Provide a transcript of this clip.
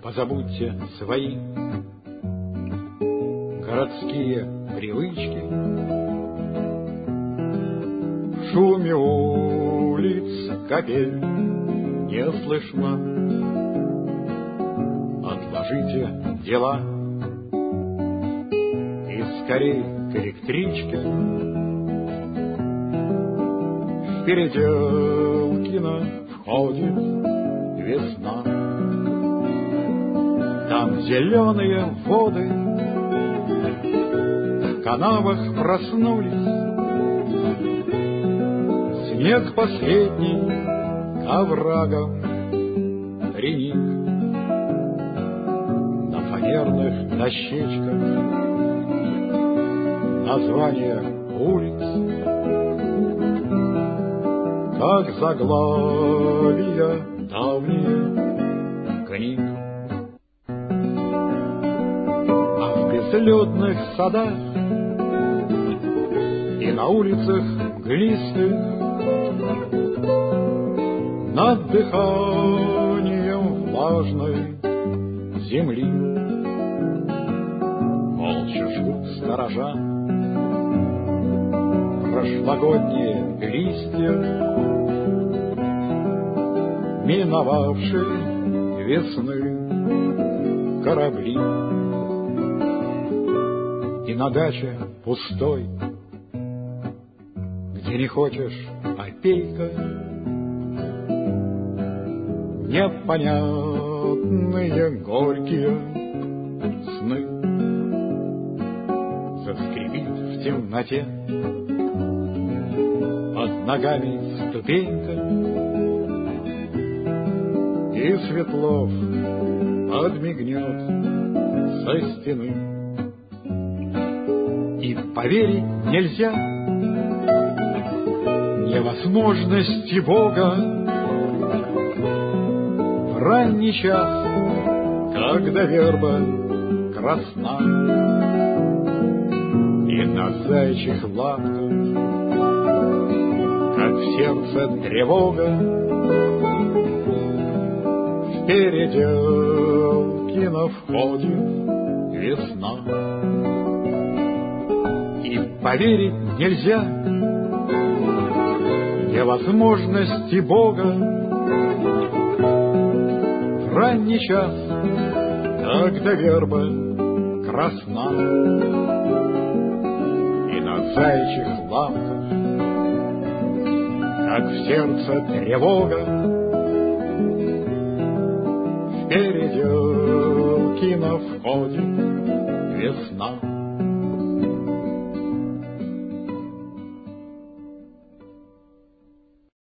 Позабудьте свои городские привычки. В шуме улиц капель не слышно. Отложите дела и скорей к электричке. В Переделкино входит весна. Там зеленые воды в канавах проснулись. Снег последний к оврагам приник. На фанерных дощечках названия улиц, как заглавия давних книг. А в безлюдных садах и на улицах мглистых над дыханием влажной земли молча жгут сторожа прошлогодние листья миновавшей весны корабли. И на даче пустой, где не хочешь опейка, непонятные горькие сны. Заскрипит в темноте под ногами ступенька, и Светлов подмигнет со стены. И поверить нельзя невозможности Бога в ранний час, когда верба красна, и на заячьих лапках, как в сердце тревога, в Переделкино входит весна. И поверить нельзя невозможности Бога в ранний час, когда верба красна, и на заячьих лапках, как в сердце тревога, в Переделкино входит весна.